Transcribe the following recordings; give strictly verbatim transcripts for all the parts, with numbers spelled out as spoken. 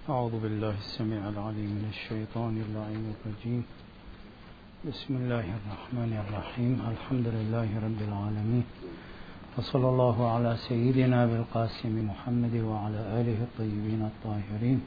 أعوذ بالله السميع العليم من الشيطان اللعين الرجيم. بسم الله الرحمن الرحيم. الحمد لله رب العالمين، وصلى الله على سيدنا بالقاسم محمد وعلى آله الطيبين الطاهرين.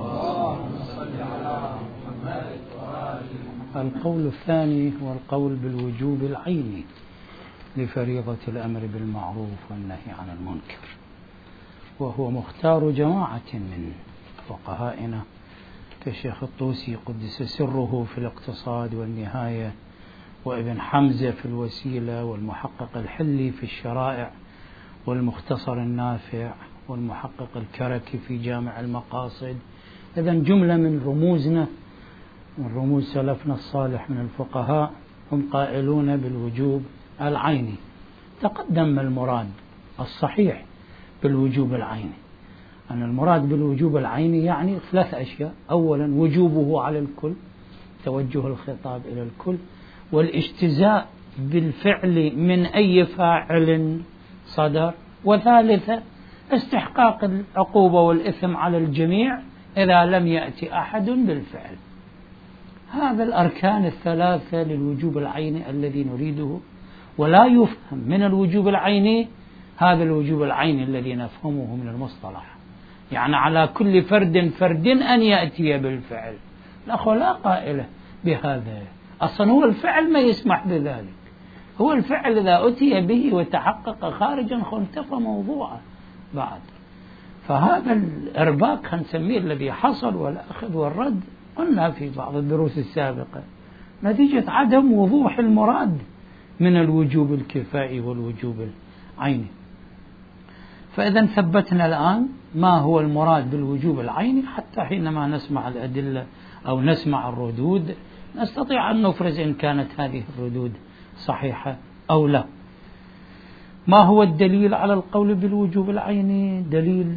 القول الثاني هو القول بالوجوب العيني لفريضة الأمر بالمعروف والنهي عن المنكر، وهو مختار جماعة من فقهائنا كالشيخ الطوسي قدس سره في الاقتصاد والنهاية، وابن حمزة في الوسيلة، والمحقق الحلي في الشرائع، والمختصر النافع، والمحقق الكركي في جامع المقاصد. إذن جملة من رموزنا، من رموز سلفنا الصالح من الفقهاء، هم قائلون بالوجوب العيني. تقدم المراد الصحيح بالوجوب العيني، أن المراد بالوجوب العيني يعني ثلاث أشياء: أولا وجوبه على الكل، توجه الخطاب إلى الكل، والاجتزاء بالفعل من أي فاعل صدر، وثالثا استحقاق العقوبة والإثم على الجميع إذا لم يأتي أحد بالفعل. هذا الأركان الثلاثة للوجوب العيني الذي نريده، ولا يفهم من الوجوب العيني هذا الوجوب العيني الذي نفهمه من المصطلح، يعني على كل فرد فرد أن يأتي بالفعل. الأخوة لا قائلة بهذا، أصلا هو الفعل ما يسمح بذلك، هو الفعل إذا أتي به وتحقق خارجا انتفى موضوعه بعد. فهذا الإرباك هنسميه الذي حصل والأخذ والرد، قلنا في بعض الدروس السابقة، نتيجة عدم وضوح المراد من الوجوب الكفائي والوجوب العيني. فإذا ثبتنا الآن ما هو المراد بالوجوب العيني، حتى حينما نسمع الأدلة أو نسمع الردود نستطيع أن نفرز إن كانت هذه الردود صحيحة أو لا. ما هو الدليل على القول بالوجوب العيني؟ دليل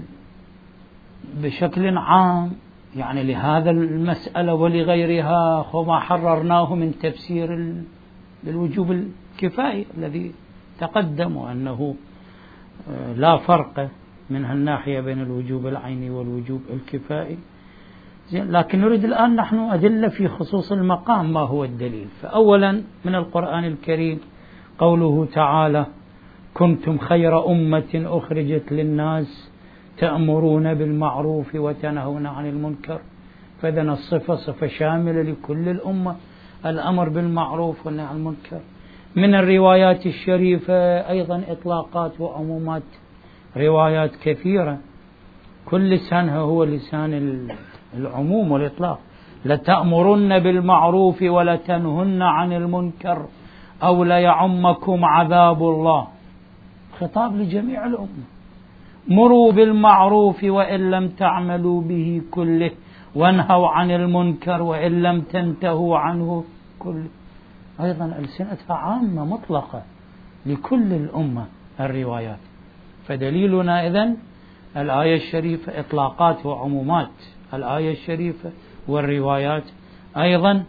بشكل عام يعني لهذا المسألة ولغيرها، وما حررناه من تفسير بالوجوب الكفائي الذي تقدم، وأنه لا فرق من هالناحية بين الوجوب العيني والوجوب الكفائي. لكن نريد الآن نحن أدلة في خصوص المقام. ما هو الدليل؟ فأولا من القرآن الكريم قوله تعالى: كنتم خير أمة أخرجت للناس تأمرون بالمعروف وتنهون عن المنكر. فإذن الصفة صفة شاملة لكل الأمة، الأمر بالمعروف والنهي عن المنكر. من الروايات الشريفة أيضا إطلاقات وعمومات، روايات كثيرة، كل لسانها هو لسان العموم والإطلاق: لتأمرن بالمعروف ولتنهن عن المنكر أو ليعمكم عذاب الله. خطاب لجميع الأمة: مروا بالمعروف وإن لم تعملوا به كله، وانهوا عن المنكر وإن لم تنتهوا عنه كله. أيضا ألسنتها عامة مطلقة لكل الأمة الروايات. فدليلنا إذن الآية الشريفة، إطلاقات وعمومات الآية الشريفة والروايات أيضا.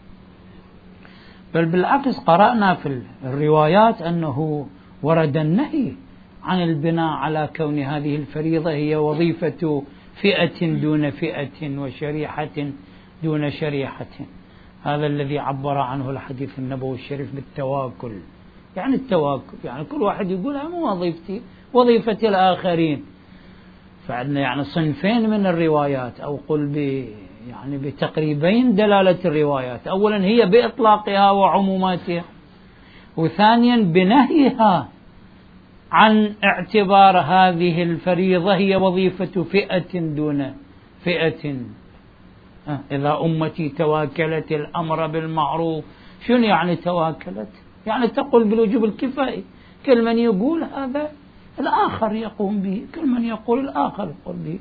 بل بالعكس قرأنا في الروايات أنه ورد النهي عن البناء على كون هذه الفريضة هي وظيفة فئة دون فئة وشريحة دون شريحة. هذا الذي عبر عنه الحديث النبوي الشريف بالتواكل، يعني التواكل يعني كل واحد يقول مو وظيفتي، وظيفة الآخرين. فعندنا يعني صنفين من الروايات، أو قل ب يعني بتقريبين دلالة الروايات: أولا هي بإطلاقها وعموماتها، وثانيا بنهيها عن اعتبار هذه الفريضة هي وظيفة فئة دون فئة. إذا أمتي تواكلت الأمر بالمعروف، شنو يعني تواكلت؟ يعني تقول بالوجوب الكفائي، كل من يقول هذا الآخر يقوم به، كل من يقول الآخر يقول به.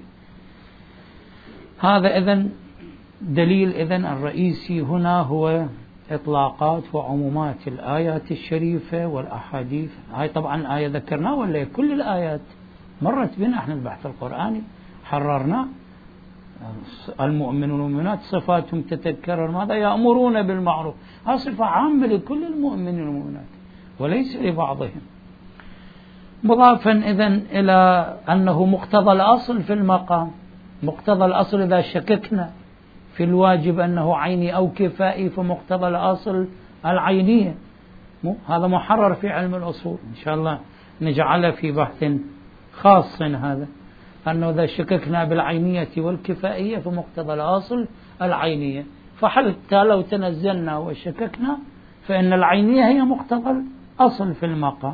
هذا إذن دليل إذن الرئيسي هنا هو إطلاقات وعمومات الآيات الشريفة والأحاديث. هاي طبعا آية ذكرناها ولا كل الآيات مرت بنا احنا البحث القرآني حررنا. المؤمنون والمؤمنات صفاتهم تتكرر ماذا؟ يأمرون بالمعروف. هذه صفة عامة لكل المؤمنين والمؤمنات وليس لبعضهم. مضافا إذن إلى أنه مقتضى الأصل في المقام، مقتضى الأصل إذا شككنا في الواجب أنه عيني أو كفائي فمقتضى الأصل العينية. هذا محرر في علم الأصول، إن شاء الله نجعله في بحث خاص هذا، أنه إذا شككنا بالعينية والكفائية فمقتضى الأصل العينية، فحتى لو تنزلنا وشككنا فإن العينية هي مقتضى الأصل في المقام.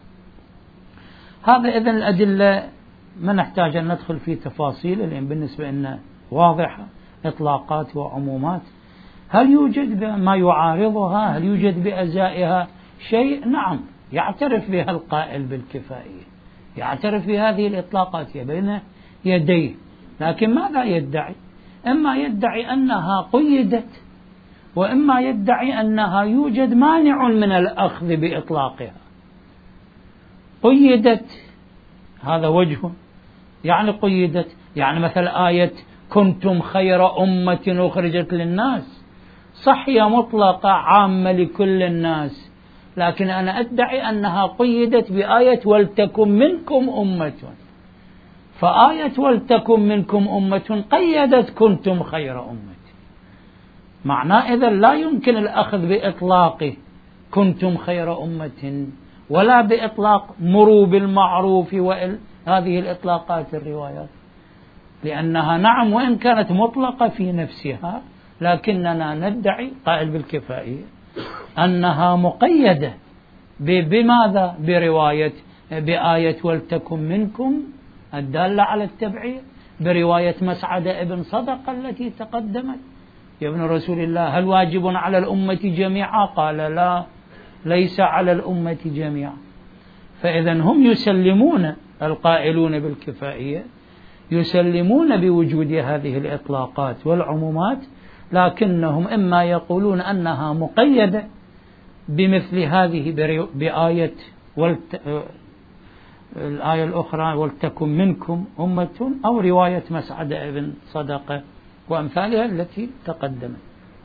هذا إذن الأدلة ما نحتاج أن ندخل في تفاصيل، لأن بالنسبة لنا واضحة، إطلاقات وعمومات. هل يوجد ما يعارضها؟ هل يوجد بأزائها شيء؟ نعم، يعترف بها القائل بالكفائية، يعترف بهذه الإطلاقات بين يديه، لكن ماذا يدعي؟ إما يدعي أنها قيدت، وإما يدعي أنها يوجد مانع من الأخذ بإطلاقها. قيدت هذا وجه، يعني قيدت يعني مثل آية كنتم خير أمة أخرجت للناس، صح هي مطلقة عامة لكل الناس، لكن أنا أدعي أنها قيدت بآية ولتكن منكم أمة، فآية ولتكن منكم أمة قيدت كنتم خير أمة. معناه إذن لا يمكن الأخذ بإطلاق كنتم خير أمة ولا بإطلاق مروا بالمعروف وهذه الإطلاقات الروايات، لأنها نعم وإن كانت مطلقة في نفسها، لكننا ندعي قائل بالكفائية أنها مقيدة بماذا؟ برواية بآية ولتكن منكم الدالة على التبعية، برواية مسعد ابن صدقة التي تقدمت يا ابن رسول الله هل واجب على الأمة جميعا؟ قال لا، ليس على الأمة جميعا. فإذا هم يسلمون، القائلون بالكفائية يسلمون بوجود هذه الإطلاقات والعمومات، لكنهم إما يقولون أنها مقيدة بمثل هذه بآية والت... الآية الأخرى ولتكن منكم أمة، أو رواية مسعد ابن صدقة وأمثالها التي تقدمت.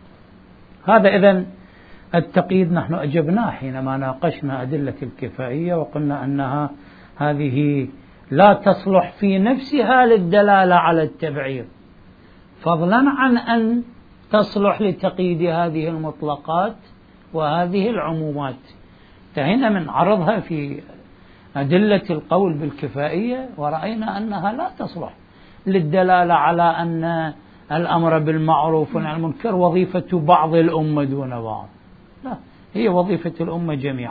هذا إذن التقييد نحن أجبناه حينما ناقشنا أدلة الكفائية، وقلنا أنها هذه لا تصلح في نفسها للدلالة على التبعير، فضلا عن أن تصلح لتقييد هذه المطلقات وهذه العمومات. انتهينا من عرضها في أدلة القول بالكفائية، ورأينا أنها لا تصلح للدلالة على أن الأمر بالمعروف والنهي عن المنكر وظيفة بعض الأمة دون بعض، لا، هي وظيفة الأمة جميعا.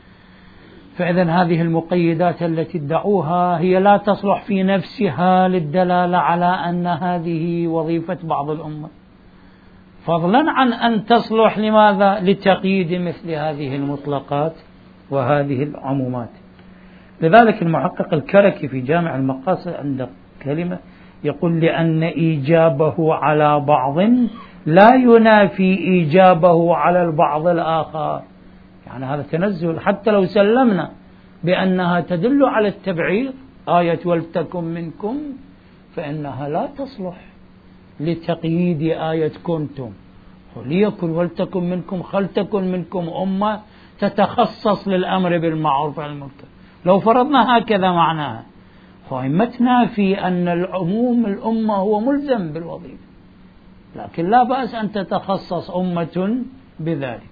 فإذن هذه المقيدات التي ادعوها هي لا تصلح في نفسها للدلالة على أن هذه وظيفة بعض الأمة، فضلا عن أن تصلح لماذا؟ لتقييد مثل هذه المطلقات وهذه العمومات. لذلك المحقق الكركي في جامع المقاصد عند كلمة يقول لأن إيجابه على بعض لا ينافي إيجابه على البعض الآخر. يعني هذا تنزل، حتى لو سلمنا بأنها تدل على التبعير آية ولتكن منكم، فإنها لا تصلح لتقييد آية كنتم، وليكن ولتكن منكم خلتكن منكم أمة تتخصص للأمر بالمعروف والنهي عن المنكر. لو فرضنا هكذا معناها فهمتنا في أن العموم الأمة هو ملزم بالوظيفة، لكن لا بأس أن تتخصص أمة بذلك.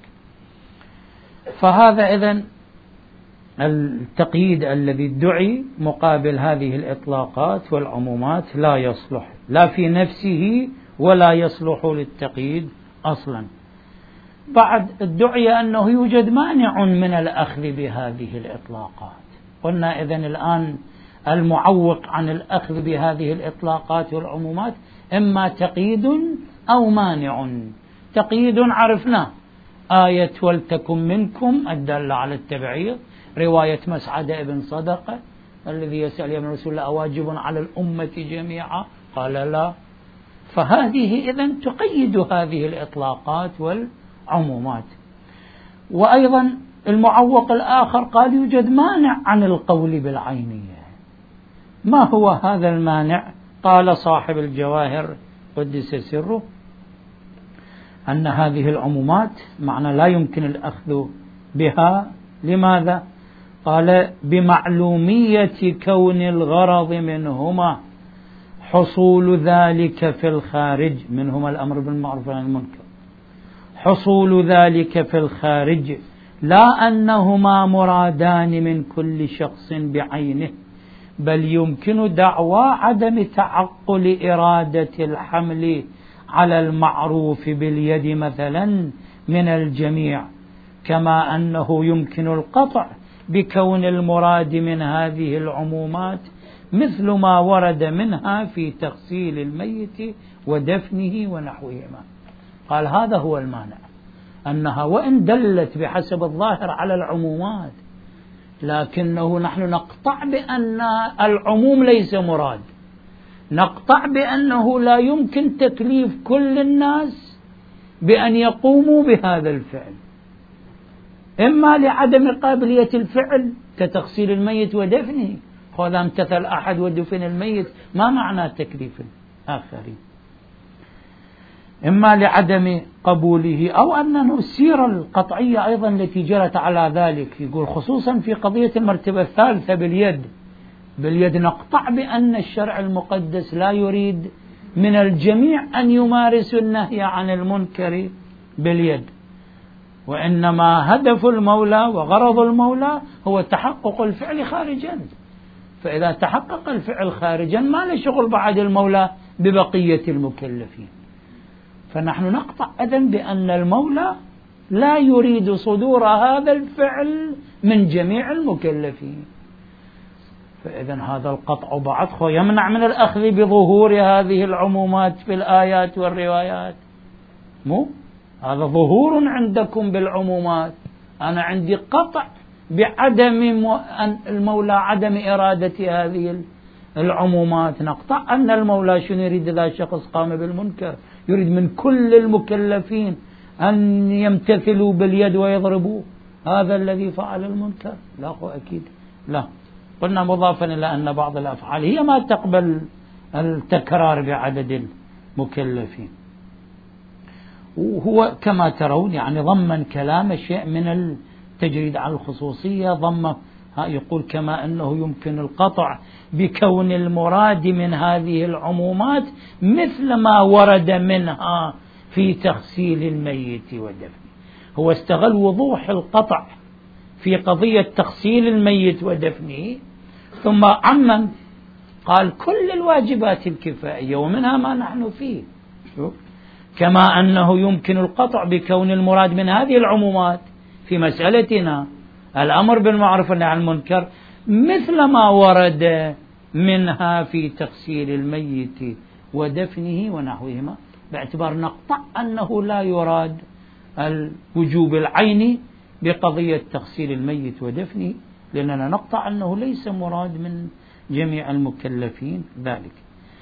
فهذا إذن التقييد الذي ادعي مقابل هذه الإطلاقات والعمومات لا يصلح لا في نفسه ولا يصلح للتقييد أصلا. بعد ادعي أنه يوجد مانع من الأخذ بهذه الإطلاقات. قلنا إذن الآن المعوق عن الأخذ بهذه الإطلاقات والعمومات إما تقييد أو مانع. تقييد عرفناه، آية ولتكن منكم الدالة على التبعير، رواية مسعد ابن صدقة الذي يسأل يا رسول الله أواجب على الأمة جميعا؟ قال لا. فهذه إذن تقيد هذه الإطلاقات والعمومات. وأيضا المعوق الآخر قال يوجد مانع عن القول بالعينية. ما هو هذا المانع؟ قال صاحب الجواهر قدس سره أن هذه العمومات معنى لا يمكن الأخذ بها. لماذا؟ قال بمعلومية كون الغرض منهما حصول ذلك في الخارج، منهما الأمر بالمعروف والنهي عن المنكر، حصول ذلك في الخارج لا أنهما مرادان من كل شخص بعينه، بل يمكن دعوى عدم تعقل إرادة الحمل على المعروف باليد مثلا من الجميع، كما أنه يمكن القطع بكون المراد من هذه العمومات مثل ما ورد منها في تغسيل الميت ودفنه ونحوهما. قال هذا هو المانع، أنها وإن دلت بحسب الظاهر على العمومات، لكنه نحن نقطع بأن العموم ليس مراد، نقطع بأنه لا يمكن تكليف كل الناس بأن يقوموا بهذا الفعل، إما لعدم قابلية الفعل كتغسيل الميت ودفنه، فإذا امتثل أحد ودفن الميت ما معنى تكليف الآخرين، إما لعدم قبوله، أو أن السيرة القطعية أيضا التي جرت على ذلك. يقول خصوصا في قضية المرتبة الثالثة باليد، باليد نقطع بأن الشرع المقدس لا يريد من الجميع أن يمارسوا النهي عن المنكر باليد، وإنما هدف المولى وغرض المولى هو تحقق الفعل خارجا، فإذا تحقق الفعل خارجا ما له شغل بعد المولى ببقية المكلفين. فنحن نقطع إذن بأن المولى لا يريد صدور هذا الفعل من جميع المكلفين، فإذن هذا القطع بعد يمنع من الأخذ بظهور هذه العمومات في الآيات والروايات. مو هذا ظهور عندكم بالعمومات، أنا عندي قطع بعدم المولى عدم إرادة هذه العمومات. نقطع أن المولى شنو يريد إذا شخص قام بالمنكر؟ يريد من كل المكلفين أن يمتثلوا باليد ويضربوا هذا الذي فعل المنكر؟ لا هو أكيد لا. قلنا مضافا إلى أن بعض الأفعال هي ما تقبل التكرار بعدد المكلفين. وهو كما ترون يعني ضمن كلام شيء من التجريد على الخصوصية، ضم يقول كما أنه يمكن القطع بكون المراد من هذه العمومات مثل ما ورد منها في تغسيل الميت ودفنه. هو استغل وضوح القطع في قضية تغسيل الميت ودفنه، ثم عمم قال كل الواجبات الكفائية ومنها ما نحن فيه، كما أنه يمكن القطع بكون المراد من هذه العمومات في مسألتنا الأمر بالمعروف والنهي عن المنكر مثل ما ورد منها في تغسيل الميت ودفنه ونحوهما، باعتبار نقطع أنه لا يراد الوجوب العيني بقضية تغسيل الميت ودفنه، لأننا نقطع أنه ليس مراد من جميع المكلفين ذلك.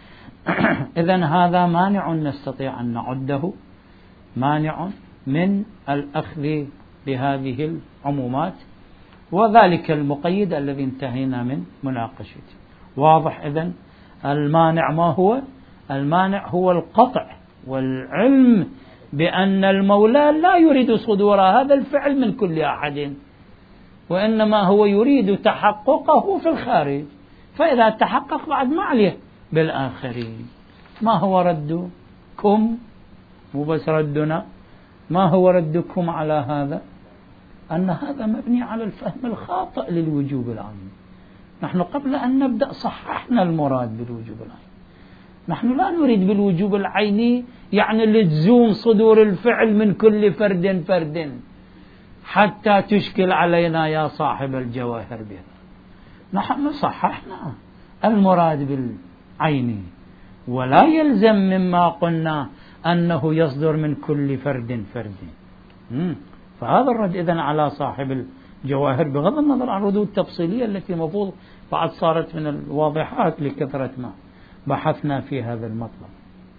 إذن هذا مانع نستطيع أن نعده مانع من الأخذ بهذه العمومات، وذلك المقيد الذي انتهينا من مناقشته. واضح إذن المانع ما هو؟ المانع هو القطع والعلم بأن المولى لا يريد صدور هذا الفعل من كل أحد، وإنما هو يريد تحققه في الخارج، فإذا تحقق بعد ما عليه بالآخرين. ما هو ردكم؟ مو بس ردنا، ما هو ردكم على هذا؟ أن هذا مبني على الفهم الخاطئ للوجوب العيني. نحن قبل أن نبدأ صححنا المراد بالوجوب العيني. نحن لا نريد بالوجوب العيني يعني لزوم صدور الفعل من كل فرد فرد حتى تشكل علينا يا صاحب الجواهر بها. نحن صححنا المراد بالعيني، ولا يلزم مما قلنا أنه يصدر من كل فرد فرد. فهذا الرد إذن على صاحب الجواهر، بغض النظر عن الردود التفصيلية التي مفروض بعد صارت من الواضحات لكثرة ما بحثنا في هذا المطلب.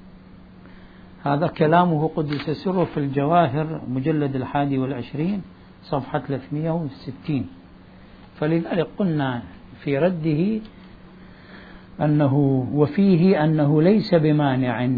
هذا كلامه قدس سره في الجواهر مجلد الحادي والعشرين صفحة ثلاثمائة وستين. فلذلك قلنا في رده أنه وفيه أنه ليس بمانع،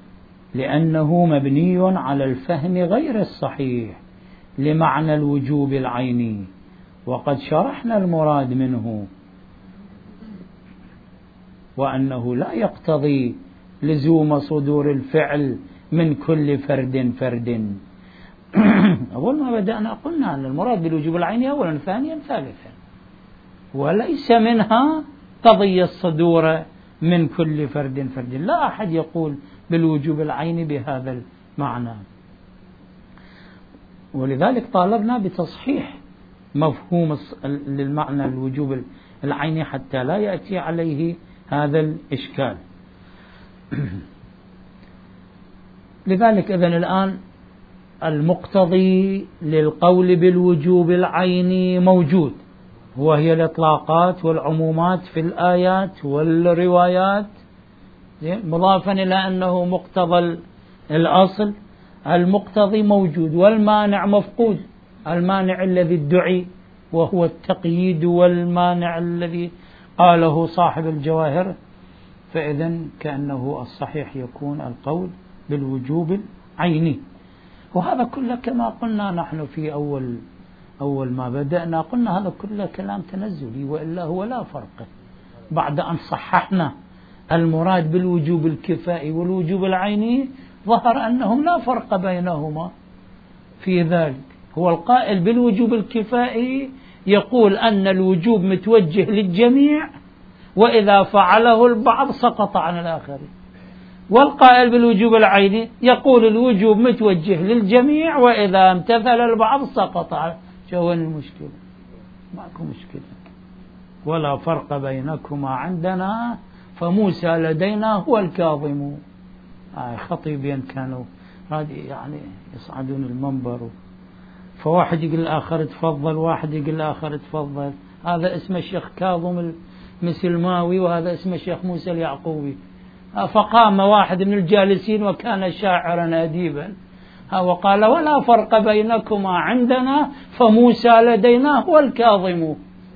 لأنه مبني على الفهم غير الصحيح لمعنى الوجوب العيني، وقد شرحنا المراد منه، وأنه لا يقتضي لزوم صدور الفعل من كل فرد فرد. أول ما بدأنا قلنا أن المراد بالوجوب العيني أولا ثانيا ثالثا، وليس منها قضية الصدور من كل فرد فرد. لا أحد يقول بالوجوب العيني بهذا المعنى، ولذلك طالبنا بتصحيح مفهوم للمعنى الوجوب العيني حتى لا يأتي عليه هذا الإشكال. لذلك إذن الآن المقتضي للقول بالوجوب العيني موجود، وهي الإطلاقات والعمومات في الآيات والروايات، مضافا إلى أنه مقتضى الأصل. المقتضي موجود والمانع مفقود، المانع الذي ادعي وهو التقييد، والمانع الذي قاله صاحب الجواهر. فإذن كأنه الصحيح يكون القول بالوجوب العيني. وهذا كله كما قلنا نحن في أول أول ما بدأنا، قلنا هذا كله كلام تنزلي، وإلا هو لا فرق. بعد أن صححنا المراد بالوجوب الكفائي والوجوب العيني ظهر أنهم لا فرق بينهما في ذلك. هو القائل بالوجوب الكفائي يقول أن الوجوب متوجه للجميع، وإذا فعله البعض سقط عن الآخرين. والقائل بالوجوب العيني يقول الوجوب متوجه للجميع، وإذا امتثل البعض سقط عنه. شو المشكلة؟ ماكو مشكلة، ولا فرق بينكما عندنا، فموسى لدينا هو الكاظم. آه خطيبين كانوا هذه يعني يصعدون المنبر، فواحد يقول الآخر تفضل، واحد يقول الآخر تفضل. هذا اسمه الشيخ كاظم المسلماوي، وهذا اسمه الشيخ موسى اليعقوبي. فقام واحد من الجالسين وكان شاعرا أديبا وقال: ولا فرق بينكما عندنا، فموسى لدينا هو الكاظم.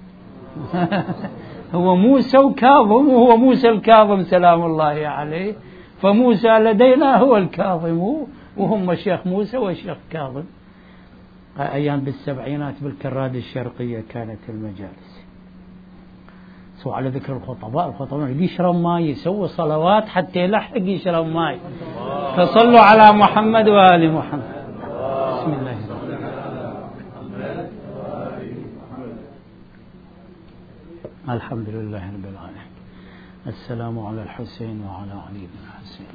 هو موسى وكاظم، وهو موسى الكاظم سلام الله عليه، فموسى لدينا هو الكاظم، وهم الشيخ موسى والشيخ كاظم. أيام بالسبعينات بالكراد الشرقية كانت المجالس. سو على ذكر الخطباء، الخطباء اللي يشرب ماء يسوي صلوات حتى يلحق يشرب ماء. فصلوا على محمد وآل محمد. بسم الله الرحمن الرحيم. الحمد لله رب العالمين. السلام على الحسين وعلى علي بن الحسين.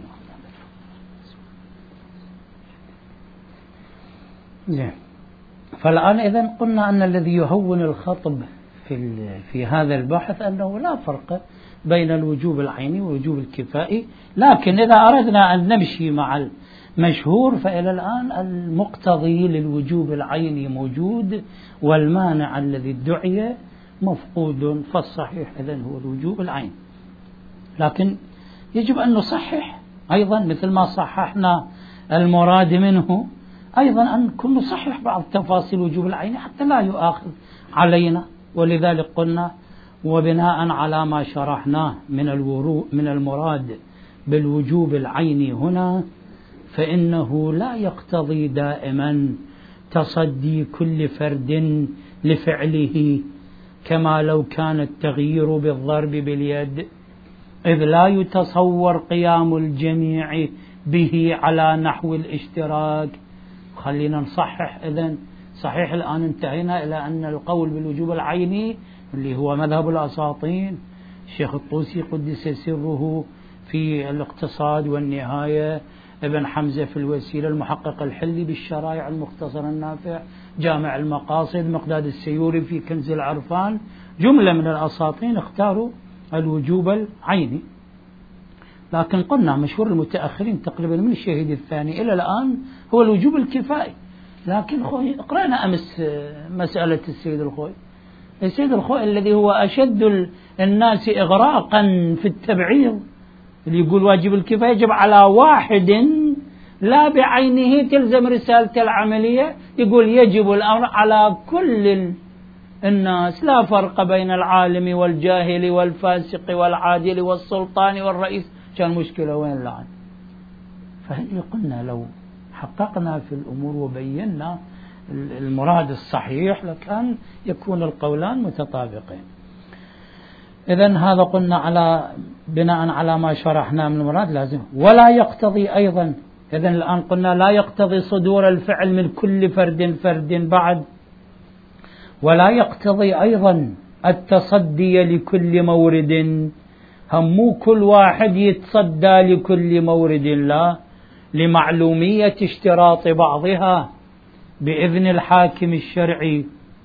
زين. فالآن إذن قلنا أن الذي يهون الخطب في في هذا البحث أنه لا فرق بين الوجوب العيني والوجوب الكفائي، لكن إذا أردنا أن نمشي مع المشهور فإلى الآن المقتضي للوجوب العيني موجود، والمانع الذي ادعي مفقود، فالصحيح إذن هو الوجوب العيني. لكن يجب أن نصحح أيضا مثل ما صححنا المراد منه، أيضا أن نكون نصحح بعض تفاصيل وجوب العيني حتى لا يؤاخذ علينا. ولذلك قلنا: وبناء على ما شرحناه من الورو من المراد بالوجوب العيني هنا، فإنه لا يقتضي دائما تصدي كل فرد لفعله، كما لو كان التغيير بالضرب باليد، إذ لا يتصور قيام الجميع به على نحو الاشتراك. خلينا نصحح إذن. صحيح الآن انتهينا إلى أن القول بالوجوب العيني اللي هو مذهب الأساطين، الشيخ الطوسي قدس سره في الاقتصاد والنهاية، ابن حمزة في الوسيلة، المحقق الحلي بالشرائع المختصر النافع، جامع المقاصد، مقداد السيوري في كنز العرفان، جملة من الأساطين اختاروا الوجوب العيني. لكن قلنا مشهور المتأخرين تقريبا من الشهيد الثاني إلى الآن هو الوجوب الكفائي. لكن خوي قرأنا أمس مسألة السيد الخوي، السيد الخوي الذي هو أشد الناس إغراقا في التبعيض، اللي يقول واجب الكفاية يجب على واحد لا بعينه تلزم رسالة العملية، يقول يجب الأمر على كل الناس، لا فرق بين العالم والجاهل والفاسق والعادل والسلطان والرئيس. كان مشكلة وين الآن؟ فهل قلنا لو حققنا في الأمور وبينا المراد الصحيح لكان يكون القولان متطابقين. إذن هذا قلنا على بناء على ما شرحنا من المراد لازم. ولا يقتضي أيضا، إذن الآن قلنا لا يقتضي صدور الفعل من كل فرد فرد بعد، ولا يقتضي أيضا التصدي لكل مورد، هم كل واحد يتصدى لكل مورد، لا، لمعلومية اشتراط بعضها بإذن الحاكم الشرعي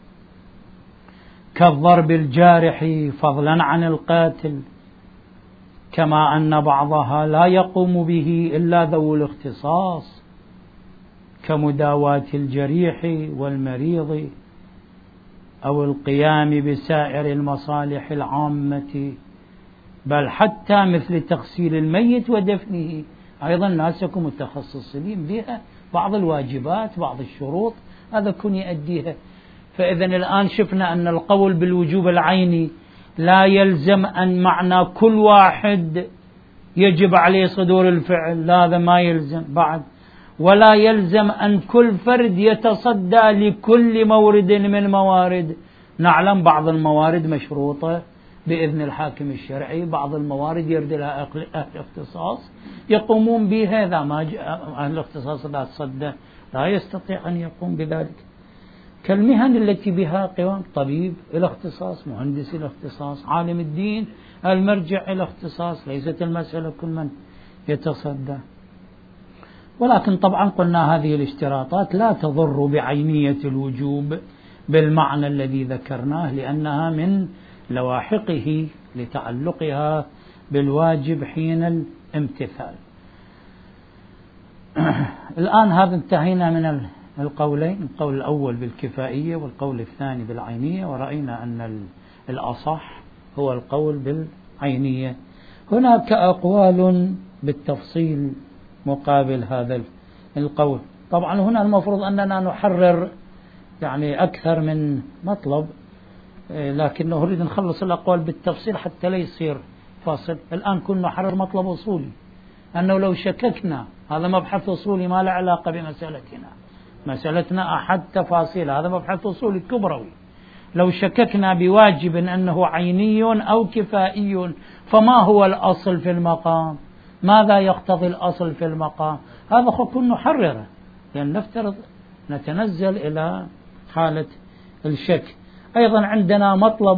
كالضرب الجارح فضلا عن القاتل، كما أن بعضها لا يقوم به إلا ذو الاختصاص كمداواة الجريح والمريض أو القيام بسائر المصالح العامة، بل حتى مثل تغسيل الميت ودفنه أيضا الناس يكونوا متخصصين بها، بعض الواجبات بعض الشروط هذا كن يؤديها. فإذن الآن شفنا أن القول بالوجوب العيني لا يلزم أن معنى كل واحد يجب عليه صدور الفعل، لا، هذا ما يلزم بعد. ولا يلزم أن كل فرد يتصدى لكل مورد من موارد، نعلم بعض الموارد مشروطة بإذن الحاكم الشرعي، بعض الموارد يرد لها أهل اختصاص يقومون بها، إذا ما أهل الاختصاص لا تصدى لا يستطيع أن يقوم بذلك. كالمهن التي بها قوام، طبيب إلى اختصاص، مهندس إلى اختصاص، عالم الدين المرجع إلى اختصاص، ليست المسألة كل من يتصدى. ولكن طبعا قلنا هذه الاشتراطات لا تضر بعينية الوجوب بالمعنى الذي ذكرناه، لأنها من لواحقه لتعلقها بالواجب حين الامتثال. الآن هذا انتهينا من القولين، القول الأول بالكفائية والقول الثاني بالعينية، ورأينا أن الأصح هو القول بالعينية. هناك أقوال بالتفصيل مقابل هذا القول. طبعا هنا المفروض أننا نحرر يعني أكثر من مطلب، لكن نريد نخلص الأقوال بالتفصيل حتى لا يصير فاصل. الآن كنا نحرر مطلب أصولي، أنه لو شككنا هذا مبحث أصولي ما له علاقة بمسألتنا، مسألتنا أحد تفاصيل، هذا مبحث أصولي كبروي. لو شككنا بواجب أنه عيني أو كفائي، فما هو الأصل في المقام؟ ماذا يقتضي الأصل في المقام؟ هذا كنا نحرره، لأن نفترض نتنزل إلى حالة الشك. أيضا عندنا مطلب،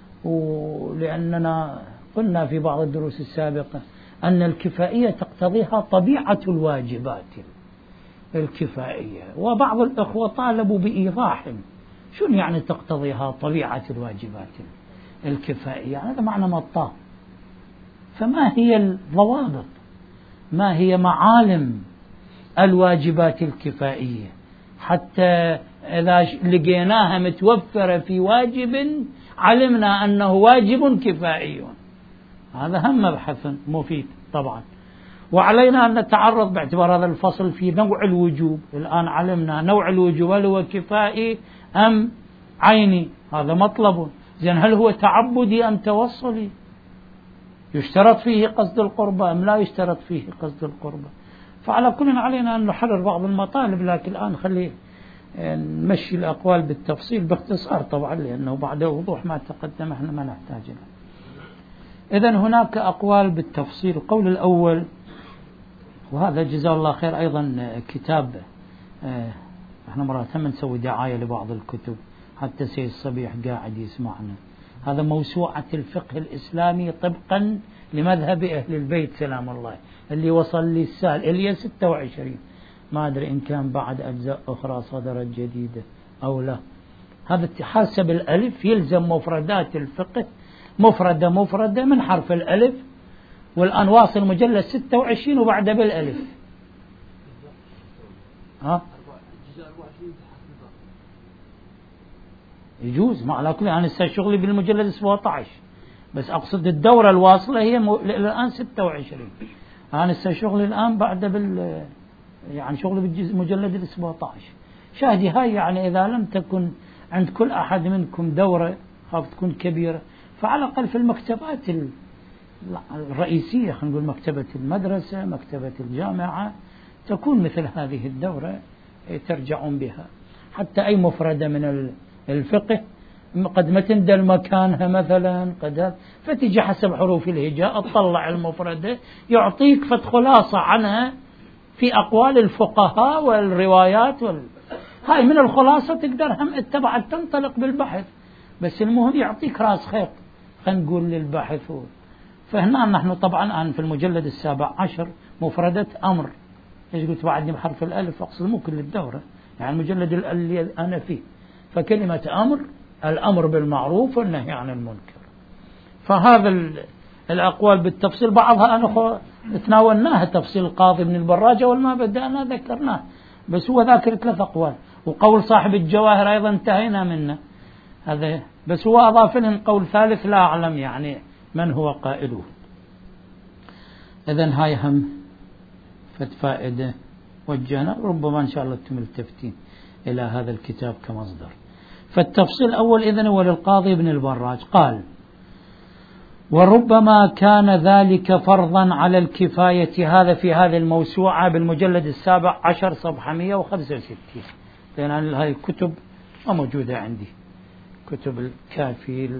ولأننا قلنا في بعض الدروس السابقة أن الكفائية تقتضيها طبيعة الواجبات الكفائية، وبعض الأخوة طالبوا بإيضاح شنو يعني تقتضيها طبيعة الواجبات الكفائية، يعني هذا معنى مطاط. فما هي الضوابط، ما هي معالم الواجبات الكفائية، حتى إذا لقيناها متوفرة في واجب علمنا أنه واجب كفائي. هذا هم مبحث مفيد طبعا، وعلينا أن نتعرض باعتبار هذا الفصل في نوع الوجوب. الآن علمنا نوع الوجوب، هل هو كفائي أم عيني؟ هذا مطلب. زين، هل هو تعبدي أم توصلي؟ يشترط فيه قصد القربة أم لا يشترط فيه قصد القربة؟ فعلى كل علينا أن نحرر بعض المطالب، لكن الآن خلي نمشي الأقوال بالتفصيل باختصار طبعا، لأنه بعد وضوح ما تقدم احنا ما نحتاج له. إذن هناك أقوال بالتفصيل. القول الأول، وهذا جزاه الله خير أيضا كتاب، احنا مرات هم نسوي دعاية لبعض الكتب حتى سيد الصبيح قاعد يسمعنا، هذا موسوعة الفقه الإسلامي طبقا لمذهب أهل البيت سلام الله، اللي وصل لي السهل اللي هي ستة وعشرين، ما أدري إن كان بعد أجزاء أخرى صدرت جديدة أو لا. هذا حسب الألف يلزم مفردات الفقه مفردة مفردة من حرف الألف، والآن واصل مجلد ستة وعشرين وبعده بالألف. ها يجوز، ما على كل، أنا شغلي بالمجلد سبعة عشر، بس أقصد الدورة الواصلة هي م... الآن ستة وعشرين، أنا شغلي الآن بعده بال يعني شغلي بالمجلد السبعة عشر. شاهدي هاي يعني إذا لم تكن عند كل أحد منكم دورة خاف تكون كبيرة، فعلى الأقل في المكتبات الرئيسية، خلينا نقول مكتبة المدرسة مكتبة الجامعة تكون مثل هذه الدورة ترجعون بها، حتى أي مفردة من الفقه قد ما تندل مكانها مثلا، قد فتجي حسب حروف الهجاء تطلع المفردة يعطيك فت خلاصة عنها في أقوال الفقهاء والروايات وال... هاي من الخلاصة تقدر هم اتبعت تنطلق بالبحث، بس المهم يعطيك راس خيط خلينا نقول للباحث. فهنا نحن طبعا الآن في المجلد السابع عشر مفردة أمر، ايش قلت بعدني بحرف الألف أقصد مو كل الدورة، يعني المجلد اللي أنا فيه، فكلمة أمر الأمر بالمعروف والنهي عن المنكر. فهذا الأقوال بالتفصيل بعضها أنا تناولناها تفصيل القاضي ابن البراج أول ما بدأنا ذكرناه، بس هو ذاكر ثلاث أقوال، وقول صاحب الجواهر أيضا انتهينا منه هذا، بس هو أضاف لهم قول ثالث لا أعلم يعني من هو قائله. إذن هاي هم فائدة وجهنا، ربما إن شاء الله تم التفتين إلى هذا الكتاب كمصدر. فالتفصيل الأول إذن هو للقاضي ابن البراج قال: وربما كان ذلك فرضا على الكفاية، هذا في هذه الموسوعة بالمجلد السابع عشر صفحة مئة وخمسة وستين، لأن هذه الكتب موجودة عندي، كتب الكافي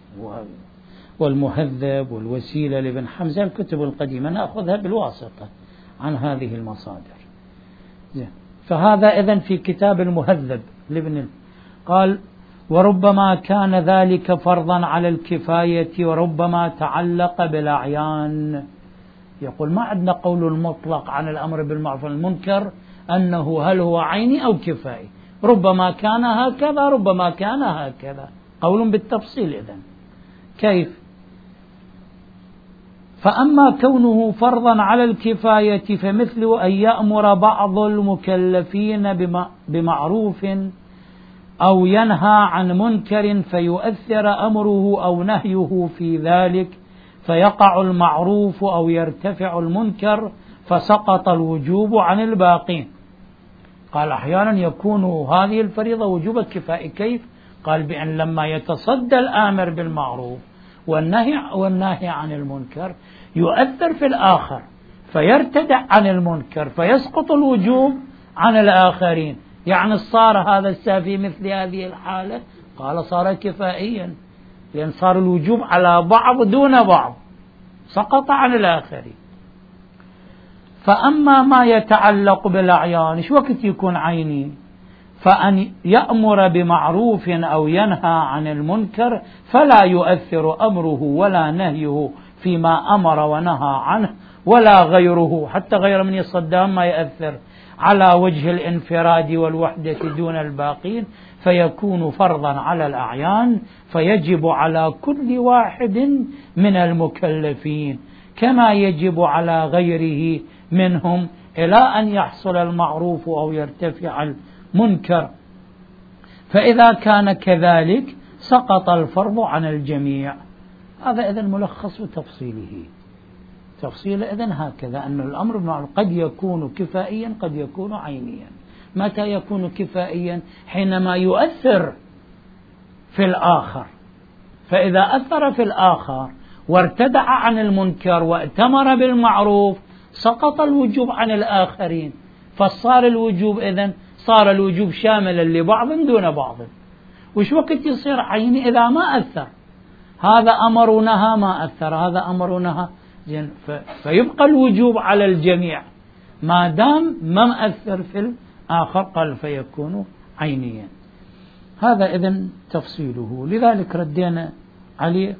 والمهذب والوسيلة لابن حمزة، الكتب القديمة نأخذها بالواسطة عن هذه المصادر. فهذا إذن في كتاب المهذب لابن قال: وربما كان ذلك فرضا على الكفاية وربما تعلق بالأعيان. يقول ما عندنا قول المطلق عن الأمر بالمعروف والمنكر أنه هل هو عيني أو كفائي، ربما كان هكذا ربما كان هكذا، قول بالتفصيل. إذن كيف؟ فأما كونه فرضا على الكفاية فمثل أن يأمر بعض المكلفين بمعروف أو ينهى عن منكر فيؤثر أمره أو نهيه في ذلك فيقع المعروف أو يرتفع المنكر فسقط الوجوب عن الباقين. قال أحيانا يكون هذه الفريضة وجوب الكفاية. كيف؟ قال بأن لما يتصدى الآمر بالمعروف والنهي, والنهي عن المنكر يؤثر في الآخر فيرتدع عن المنكر فيسقط الوجوب عن الآخرين. يعني صار هذا السافي مثل هذه الحالة، قال صار كفائيا، لأن صار الوجوب على بعض دون بعض، سقط عن الآخرين. فأما ما يتعلق بالأعيان شو وقت يكون عيني؟ فأن يأمر بمعروف أو ينهى عن المنكر فلا يؤثر أمره ولا نهيه فيما أمر ونهى عنه ولا غيره، حتى غير من يصدام ما يأثر على وجه الانفراد والوحدة دون الباقين، فيكون فرضا على الأعيان فيجب على كل واحد من المكلفين كما يجب على غيره منهم إلى أن يحصل المعروف أو يرتفع المنكر. فإذا كان كذلك سقط الفرض عن الجميع. هذا إذن ملخص تفصيله. تفصيل إذن هكذا أن الأمر بالمعروف قد يكون كفائيا قد يكون عينيا. متى يكون كفائيا؟ حينما يؤثر في الآخر، فإذا أثر في الآخر وارتدع عن المنكر واتمر بالمعروف سقط الوجوب عن الآخرين، فصار الوجوب إذن صار الوجوب شاملا لبعض دون بعض. وش وقت يصير عيني؟ إذا ما أثر، هذا أمر نهى ما أثر، هذا أمر نهى، فيبقى الوجوب على الجميع ما دام ما مأثر في الآخر، قال فيكون عينيا. هذا إذن تفصيله. لذلك ردينا عليه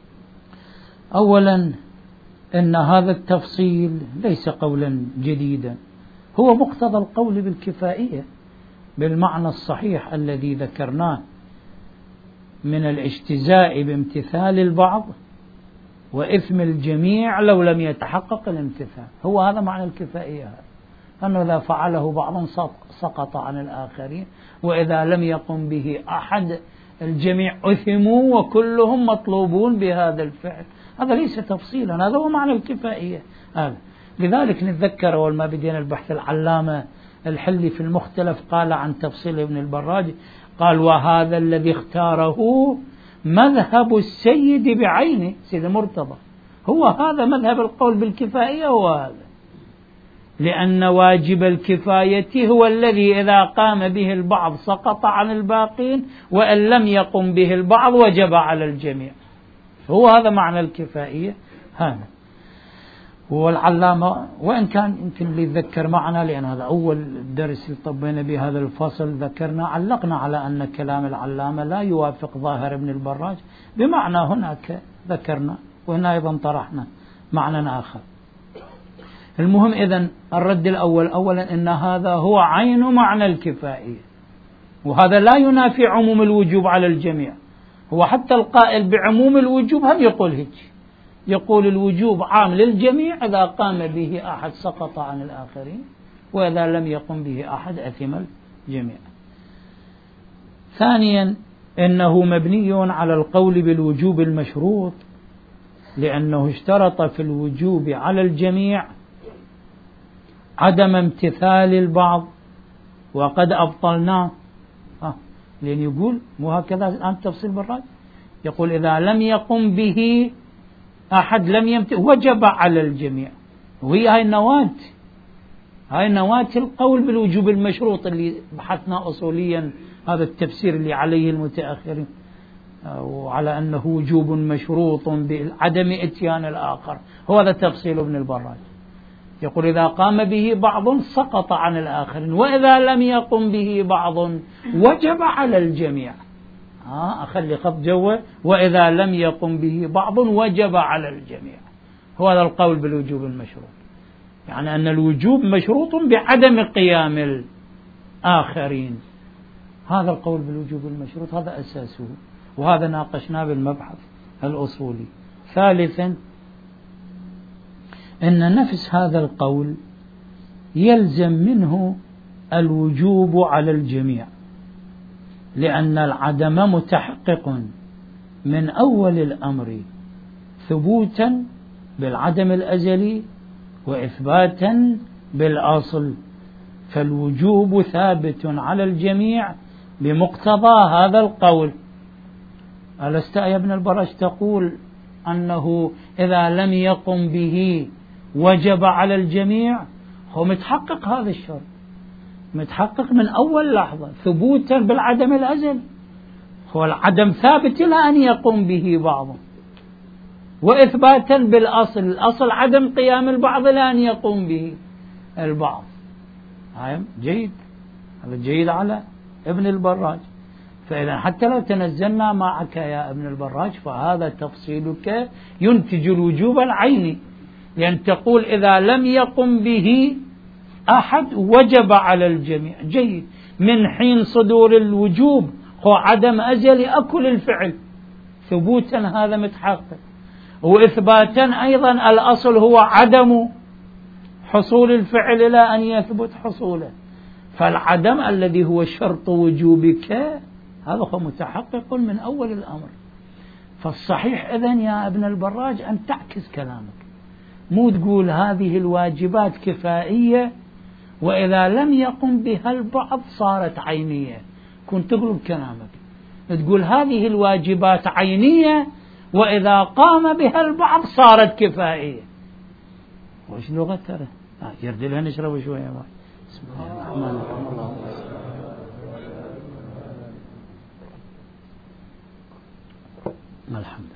أولا أن هذا التفصيل ليس قولا جديدا، هو مقتضى القول بالكفائية بالمعنى الصحيح الذي ذكرناه من الاجتزاء بامتثال البعض وإثم الجميع لو لم يتحقق الامتثال. هو هذا معنى الكفائية، أنه إذا فعله بعض سقط عن الآخرين، وإذا لم يقم به أحد الجميع أثموا وكلهم مطلوبون بهذا الفعل. هذا ليس تفصيلا، هذا هو معنى الكفائية. هذا لذلك نتذكر أول ما بدينا البحث العلامة الحلي في المختلف قال عن تفصيل ابن البراج، قال وهذا الذي اختاره مذهب السيد بعينه، سيد مرتضى، هو هذا مذهب القول بالكفائية، هو هذا لأن واجب الكفاية هو الذي إذا قام به البعض سقط عن الباقين، وإن لم يقم به البعض وجب على الجميع. هو هذا معنى الكفائية. هذا هو العلامة، وإن كان يمكن اللي يتذكر معنا، لأن هذا أول درس اللي طبينا بهذا الفصل، ذكرنا علقنا على أن كلام العلامة لا يوافق ظاهر ابن البراج بمعنى، هناك ذكرنا وهنا أيضا طرحنا معنى آخر. المهم إذن الرد الأول، أولا إن هذا هو عين معنى الكفائية، وهذا لا ينافي عموم الوجوب على الجميع. هو حتى القائل بعموم الوجوب هم يقول هيك، يقول الوجوب عام للجميع، إذا قام به أحد سقط عن الآخرين، وإذا لم يقم به أحد أثم الجميع. ثانيا إنه مبني على القول بالوجوب المشروط، لأنه اشترط في الوجوب على الجميع عدم امتثال البعض وقد أبطلناه. آه. لأن يقول مو هكذا الآن تفصيل بالرأي، يقول إذا لم يقم به أحد لم يمتثل وجب على الجميع. وهي هاي النواة، هاي نواة القول بالوجوب المشروط اللي بحثنا أصوليا، هذا التفسير اللي عليه المتأخرين، وعلى أنه وجوب مشروط بعدم إتيان الآخر. هو هذا تفصيل ابن البراج، يقول إذا قام به بعض سقط عن الآخرين، وإذا لم يقم به بعض وجب على الجميع. آه أخلي خط جوه، وإذا لم يقم به بعض وجب على الجميع. هو هذا القول بالوجوب المشروط، يعني أن الوجوب مشروط بعدم قيام الآخرين. هذا القول بالوجوب المشروط هذا أساسه، وهذا ناقشناه بالمبحث الأصولي. ثالثا أن نفس هذا القول يلزم منه الوجوب على الجميع، لأن العدم متحقق من أول الأمر ثبوتا بالعدم الأزلي وإثباتا بالأصل، فالوجوب ثابت على الجميع بمقتضى هذا القول. ألست يا ابن البراج تقول أنه إذا لم يقم به وجب على الجميع؟ هو متحقق هذا الشرط، متحقق من أول لحظة ثبوتا بالعدم الأزلي. هو العدم ثابت إلى أن يقوم به بعض، وإثباتا بالأصل، الأصل عدم قيام البعض إلى أن يقوم به البعض. جيد، هذا جيد على ابن البراج. فإذا حتى لو تنزلنا معك يا ابن البراج فهذا تفصيلك ينتج الوجوب العيني، لأن تقول إذا لم يقم به أحد وجب على الجميع. جيد، من حين صدور الوجوب هو عدم أزلي أكل الفعل، ثبوتا هذا متحقق، وإثباتا أيضا الأصل هو عدم حصول الفعل إلى أن يثبت حصوله. فالعدم الذي هو شرط وجوبك هذا هو متحقق من أول الأمر. فالصحيح إذن يا ابن البراج أن تعكس كلامك، مو تقول هذه الواجبات كفائية وإذا لم يقم بها البعض صارت عينية. كنت تقلب كلامك تقول هذه الواجبات عينية وإذا قام بها البعض صارت كفائية. وش لغة ترى؟ آه يرد لها نشرب شوية ما. بسم الله الرحمن الرحيم. الحمد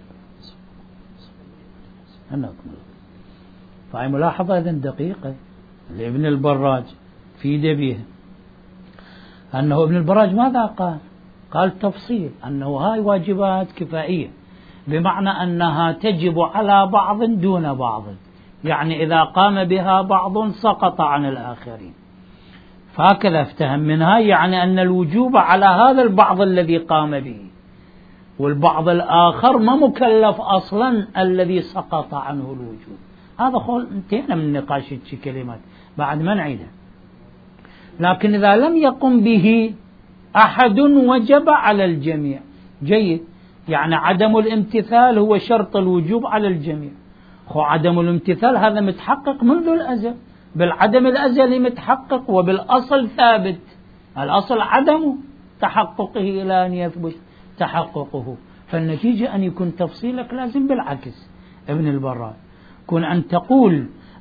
لله. فهي ملاحظة إذن دقيقة لابن البراج في دبيه، أنه ابن البراج ماذا قال؟ قال تفصيل أنه هاي واجبات كفائية، بمعنى أنها تجب على بعض دون بعض، يعني إذا قام بها بعض سقط عن الآخرين. فهكذا افتهم منها، يعني أن الوجوب على هذا البعض الذي قام به، والبعض الآخر ما مكلف أصلا الذي سقط عنه الوجوب. هذا خل انتهينا من نقاش شي كلمات بعد ما نعيدها. لكن إذا لم يقم به أحد وجب على الجميع. جيد، يعني عدم الامتثال هو شرط الوجوب على الجميع. هو عدم الامتثال هذا متحقق منذ الأزل، بالعدم الأزلي متحقق وبالأصل ثابت. الأصل عدم تحققه إلى أن يثبت تحققه. فالنتيجة أن يكون تفصيلك لازم بالعكس ابن البراج، كون أن تقول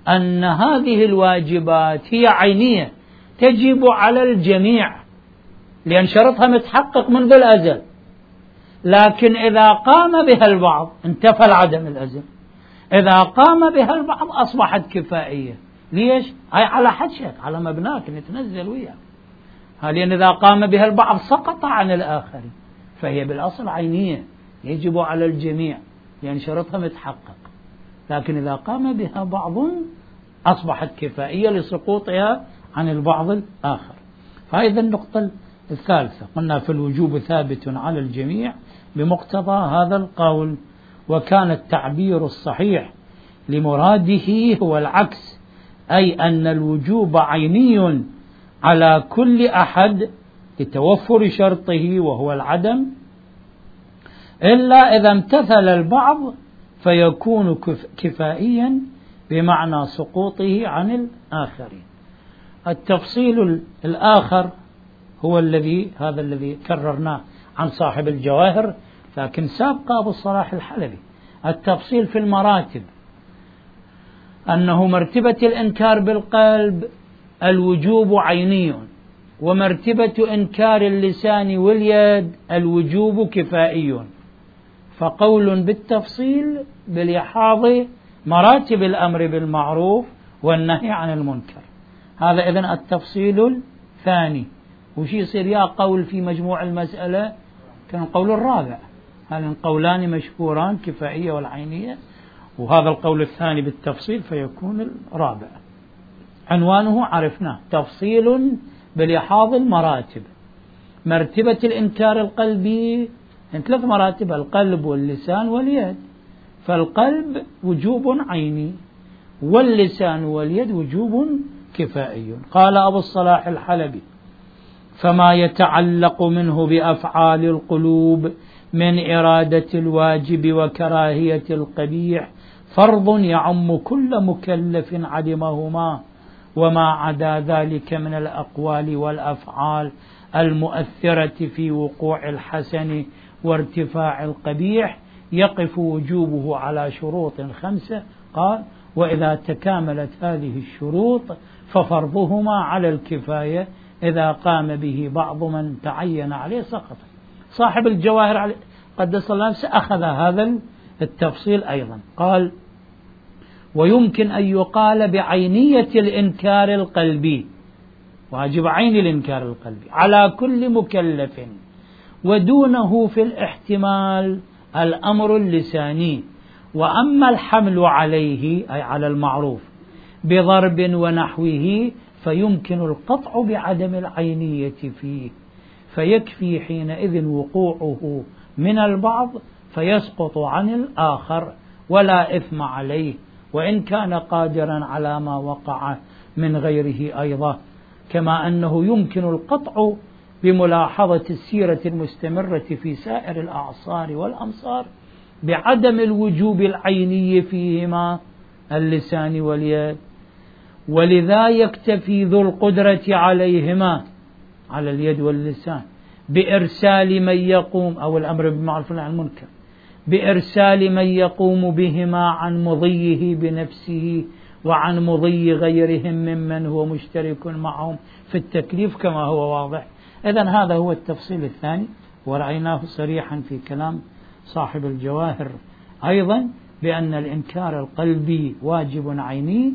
أن هذه الواجبات هي عينية تجب على الجميع لأن شرطها متحقق منذ الأزل، لكن إذا قام بها البعض انتفى العدم الأزل، إذا قام بها البعض أصبحت كفائية. ليش؟ هاي على حدشك على مبناك نتنزل وياك، لأن إذا قام بها البعض سقط عن الآخرين، فهي بالأصل عينية يجب على الجميع لأن شرطها متحقق، لكن إذا قام بها بعض أصبحت كفائية لسقوطها عن البعض الآخر. فإذا النقطة الثالثة قلنا في الوجوب ثابت على الجميع بمقتضى هذا القول، وكان التعبير الصحيح لمراده هو العكس، أي أن الوجوب عيني على كل أحد لتوفر شرطه وهو العدم، إلا إذا امتثل البعض فيكون كفائيا بمعنى سقوطه عن الآخرين. التفصيل الآخر هو الذي هذا الذي كررناه عن صاحب الجواهر، لكن سابق أبو الصلاح الحلبي. التفصيل في المراتب أنه مرتبة الإنكار بالقلب الوجوب عيني، ومرتبة إنكار اللسان واليد الوجوب كفائي. فقول بالتفصيل بلحاظ مراتب الأمر بالمعروف والنهي عن المنكر. هذا إذن التفصيل الثاني. وش يصير يا قول في مجموع المسألة؟ كان القول الرابع. هذا قولان مشهوران كفائية والعينية، وهذا القول الثاني بالتفصيل فيكون الرابع. عنوانه عرفناه، تفصيل بلحاظ المراتب. مرتبة الإنكار القلبي ثلاث مراتب: القلب واللسان واليد. فالقلب وجوب عيني، واللسان واليد وجوب كفائي. قال أبو الصلاح الحلبي: فما يتعلق منه بأفعال القلوب من إرادة الواجب وكراهية القبيح فرض يعم كل مكلف علمهما، وما عدا ذلك من الأقوال والأفعال المؤثرة في وقوع الحسن وارتفاع القبيح يقف وجوبه على شروط خمسة. قال: وإذا تكاملت هذه الشروط ففرضهما على الكفاية، إذا قام به بعض من تعين عليه سقط. صاحب الجواهر قدس الله نفسه أخذ هذا التفصيل أيضا. قال: ويمكن أن يقال بعينية الإنكار القلبي، واجب عين الإنكار القلبي على كل مكلف، ودونه في الاحتمال الأمر اللساني. وأما الحمل عليه أي على المعروف بضرب ونحوه فيمكن القطع بعدم العينية فيه، فيكفي حينئذ وقوعه من البعض فيسقط عن الآخر ولا إثم عليه، وإن كان قادرا على ما وقع من غيره أيضا. كما أنه يمكن القطع بملاحظة السيرة المستمرة في سائر الأعصار والأمصار بعدم الوجوب العيني فيهما اللسان واليد، ولذا يكتفي ذو القدرة عليهما على اليد واللسان بإرسال من يقوم أو الأمر بالمعروف والنهي عن المنكر بإرسال من يقوم بهما عن مضيه بنفسه وعن مضي غيرهم ممن هو مشترك معهم في التكليف كما هو واضح. إذن هذا هو التفصيل الثاني، ورأيناه صريحا في كلام صاحب الجواهر أيضا بأن الإنكار القلبي واجب عيني،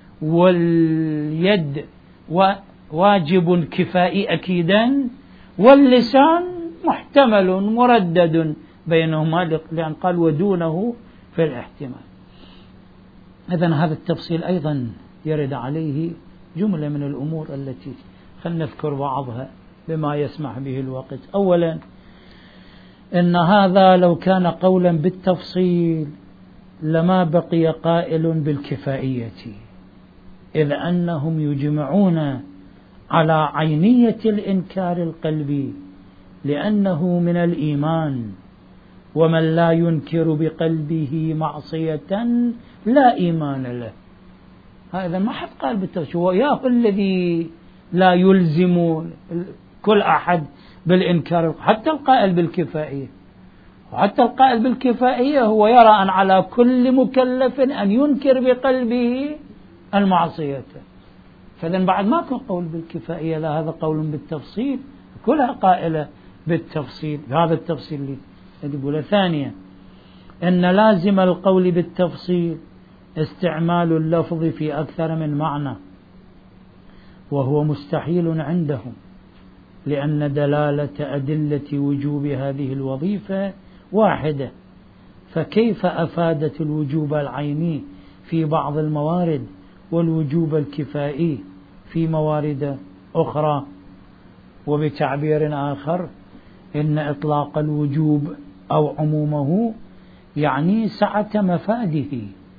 واليد واجب كفائي أكيدا، واللسان محتمل مردد بينهما، لأن قال ودونه في الاحتمال. إذن هذا التفصيل أيضا يرد عليه جملة من الأمور التي خلنا نذكر بعضها بما يسمح به الوقت. أولا، إن هذا لو كان قولا بالتفصيل لما بقي قائل بالكفائية، إذ أنهم يجمعون على عينية الإنكار القلبي لأنه من الإيمان، ومن لا ينكر بقلبه معصية لا إيمان له. هذا ما حد قال بالتفصيل، وياه الذي لا يلزم كل أحد بالإنكار، حتى القائل بالكفائية. وحتى القائل بالكفائية هو يرى أن على كل مكلف أن ينكر بقلبه المعصية. فإذن بعد ما كان قول بالكفائية، لا هذا قول بالتفصيل، كلها قائلة بالتفصيل. هذا التفصيل اللي يقول. ثانيا أن لازم القول بالتفصيل استعمال اللفظ في أكثر من معنى، وهو مستحيل عندهم، لأن دلالة أدلة وجوب هذه الوظيفة واحدة، فكيف أفادت الوجوب العيني في بعض الموارد والوجوب الكفائي في موارد أخرى؟ وبتعبير آخر، إن إطلاق الوجوب أو عمومه يعني سعة مفاده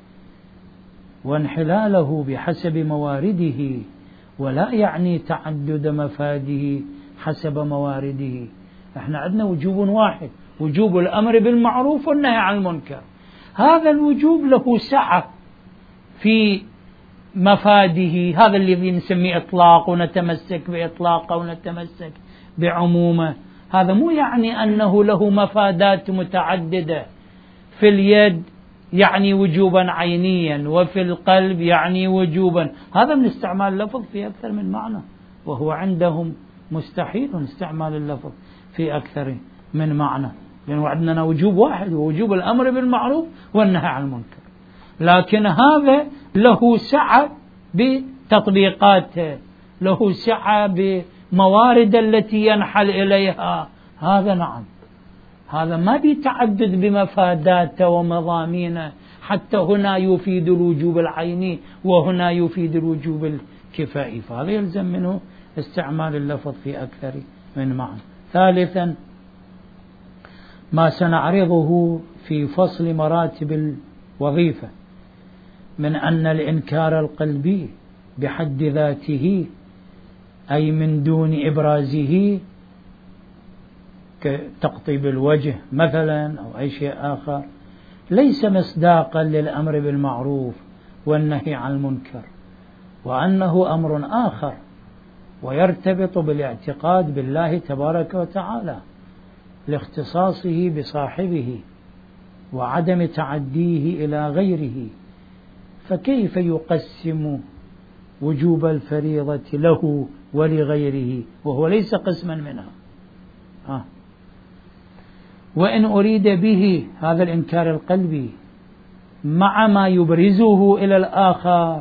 وانحلاله بحسب موارده، ولا يعني تعدد مفاده حسب موارده. احنا عندنا وجوب واحد، وجوب الأمر بالمعروف والنهي عن المنكر. هذا الوجوب له سعة في مفاده، هذا الذي نسميه إطلاق، ونتمسك بإطلاقه ونتمسك بعمومه. هذا مو يعني أنه له مفادات متعددة. في اليد يعني وجوبا عينيا، وفي القلب يعني وجوبا. هذا من استعمال اللفظ في أكثر من معنى، وهو عندهم مستحيل استعمال اللفظ في أكثر من معنى، لأنه عندنا وجوب واحد، ووجوب الأمر بالمعروف والنهي عن المنكر. لكن هذا له سعة بتطبيقاته، له سعة بموارد التي ينحل إليها. هذا نعم، هذا ما بيتعدد بمفاداته ومضامينه، حتى هنا يفيد الوجوب العيني وهنا يفيد الوجوب الكفائي، فهذا يلزم منه استعمال اللفظ في أكثر من معنى. ثالثا ما سنعرضه في فصل مراتب الوظيفة من أن الإنكار القلبي بحد ذاته، أي من دون إبرازه كتقطيب الوجه مثلا أو أي شيء آخر، ليس مصداقا للأمر بالمعروف والنهي عن المنكر، وأنه أمر آخر ويرتبط بالاعتقاد بالله تبارك وتعالى لاختصاصه بصاحبه وعدم تعديه إلى غيره. فكيف يقسم وجوب الفريضة له ولغيره وهو ليس قسما منها؟ آه. وإن أريد به هذا الإنكار القلبي مع ما يبرزه إلى الآخر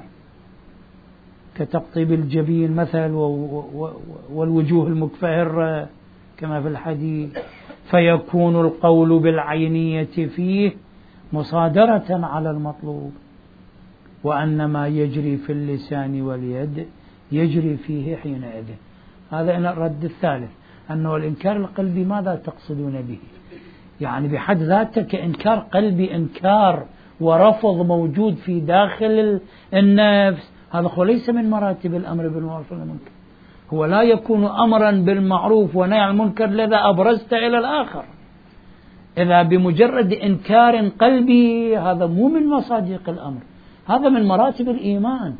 كتقطيب الجبين مثل والوجوه المكفهرة كما في الحديث، فيكون القول بالعينية فيه مصادرة على المطلوب، وأن ما يجري في اللسان واليد يجري فيه حينئذ. هذا الرد الثالث، أنه الإنكار القلبي ماذا تقصدون به؟ يعني بحد ذاته كإنكار قلبي، إنكار ورفض موجود في داخل النفس، هذا هو ليس من مراتب الأمر بالمعروف والمنكر. هو لا يكون أمرا بالمعروف ونهي عن المنكر لذا أبرزت إلى الآخر. إذا بمجرد إنكار قلبي هذا مو من مصادق الأمر، هذا من مراتب الإيمان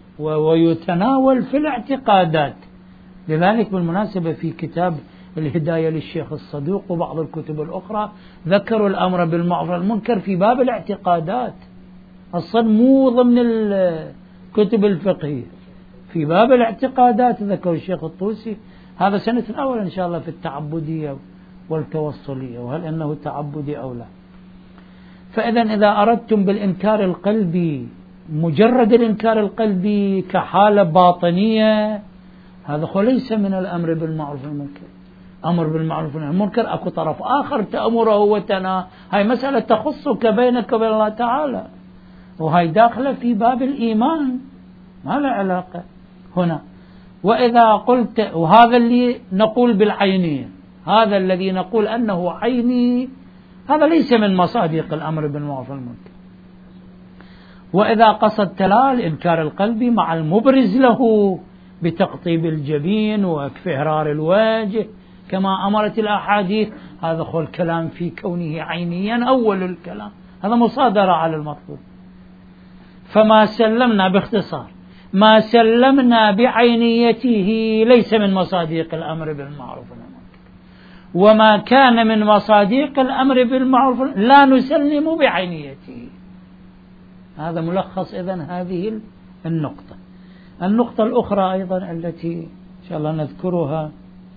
ويتناول في الاعتقادات. لذلك بالمناسبة في كتاب الهداية للشيخ الصدوق وبعض الكتب الأخرى ذكروا الأمر بالمعروف والمنكر في باب الاعتقادات، أصلا مو ضمن الكتب الفقهية، في باب الاعتقادات ذكر الشيخ الطوسي. هذا سنتناول إن شاء الله في التعبدية والتوصلية، وهل أنه تعبدي أو لا. فإذا إذا أردتم بالإنكار القلبي مجرد الإنكار القلبي كحالة باطنية، هذا هو ليس من الأمر بالمعروف والمنكر. أمر بالمعروف والنهي عن المنكر أكو طرف آخر تأمره وتنهى، هاي مسألة تخصك بينك وبين الله تعالى، وهي داخلة في باب الإيمان، ما له علاقة هنا. وإذا قلت، وهذا اللي نقول بالعينية، هذا الذي نقول أنه عيني، هذا ليس من مصادق الأمر بالمعروف والمنكر. وإذا قصدت لا الإنكار القلبي مع المبرز له بتقطيب الجبين وكفهرار الوجه كما أمرت الأحاديث، هذا هو الكلام في كونه عينيا أول الكلام، هذا مصادرة على المطلوب. فما سلمنا باختصار ما سلمنا بعينيته ليس من مصادق الأمر بالمعروف والمنكر، وما كان من مصادق الأمر بالمعروف لا نسلم بعينيته. هذا ملخص إذن هذه النقطة. النقطة الأخرى أيضا التي إن شاء الله نذكرها،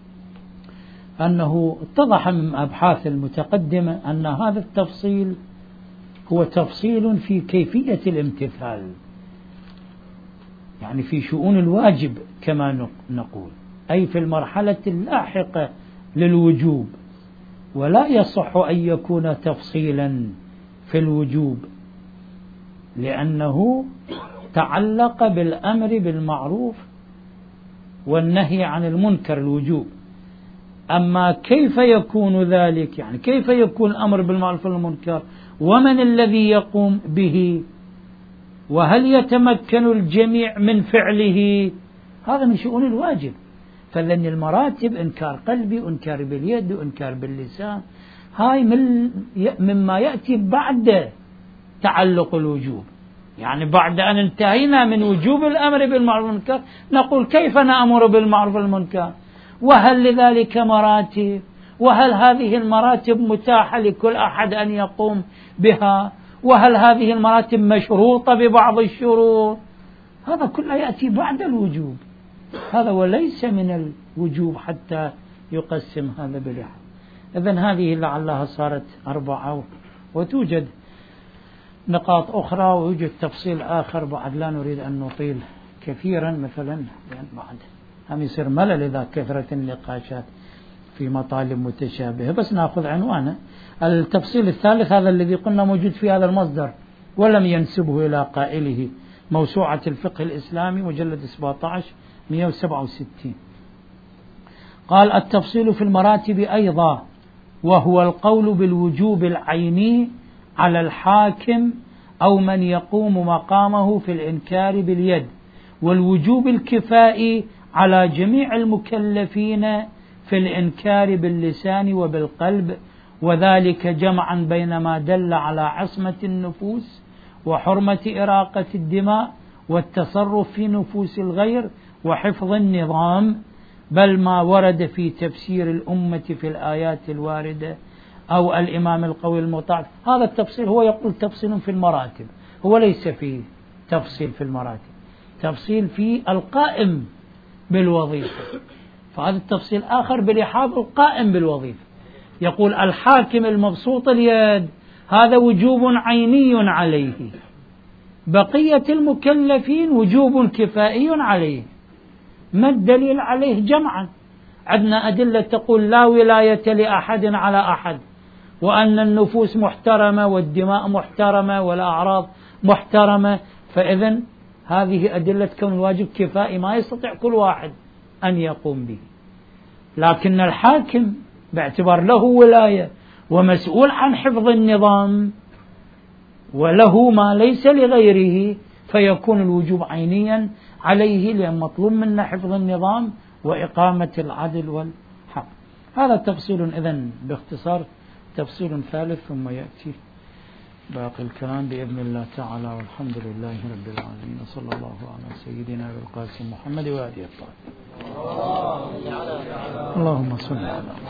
أنه اتضح من أبحاث المتقدمة أن هذا التفصيل هو تفصيل في كيفية الامتثال، يعني في شؤون الواجب كما نقول، أي في المرحلة اللاحقة للوجوب، ولا يصح أن يكون تفصيلا في الوجوب لأنه تعلق بالأمر بالمعروف والنهي عن المنكر الوجوب. أما كيف يكون ذلك، يعني كيف يكون الأمر بالمعروف والمنكر ومن الذي يقوم به وهل يتمكن الجميع من فعله، هذا من شؤون الواجب. فلأن المراتب إنكار قلبي وإنكار باليد وإنكار باللسان هاي من مما يأتي بعد تعلق الوجوب، يعني بعد أن انتهينا من وجوب الأمر بالمعروف والمنكر نقول كيف نأمر بالمعروف والمنكر، وهل لذلك مراتب، وهل هذه المراتب متاحة لكل أحد أن يقوم بها، وهل هذه المراتب مشروطة ببعض الشروط. هذا كله يأتي بعد الوجوب، هذا وليس من الوجوب حتى يقسم هذا بلحظة. إذن هذه لعلها صارت أربعة، وتوجد نقاط أخرى ويوجد تفصيل آخر بعد لا نريد أن نطيل كثيرا، مثلا لأن بعد هم يصير ملل إذا كثرة النقاشات في مطالب متشابهة، بس نأخذ عنوانه. التفصيل الثالث هذا الذي قلنا موجود في هذا المصدر ولم ينسبه إلى قائله، موسوعة الفقه الإسلامي مجلد سبعة عشر مئة وسبعة وستين. قال التفصيل في المراتب أيضا، وهو القول بالوجوب العيني على الحاكم أو من يقوم مقامه في الإنكار باليد، والوجوب الكفائي على جميع المكلفين في الإنكار باللسان وبالقلب، وذلك جمعا بين ما دل على عصمة النفوس وحرمة إراقة الدماء والتصرف في نفوس الغير وحفظ النظام، بل ما ورد في تفسير الأمة في الآيات الواردة أو الإمام القوي المطاع. هذا التفصيل هو يقول تفصيل في المراتب، هو ليس فيه تفصيل في المراتب، تفصيل في القائم بالوظيفة. فهذا التفصيل آخر بلحاظ القائم بالوظيفة، يقول الحاكم المبسوط اليد هذا وجوب عيني عليه، بقية المكلفين وجوب كفائي عليه. ما الدليل عليه جمعا؟ عندنا أدلة تقول لا ولاية لأحد على أحد، وأن النفوس محترمة والدماء محترمة والأعراض محترمة، فإذن هذه أدلة كون الواجب كفائي ما يستطيع كل واحد أن يقوم به. لكن الحاكم باعتبار له ولاية ومسؤول عن حفظ النظام وله ما ليس لغيره، فيكون الوجوب عينيا عليه، لأن مطلوب منا حفظ النظام وإقامة العدل والحق. هذا تفصيل إذن باختصار، تفصيل ثالث ثم يأتي باقي الكلام بإذن الله تعالى، والحمد لله رب العالمين، وصلى الله على سيدنا القاسم محمد وآله الطاهرين. اللهم صل على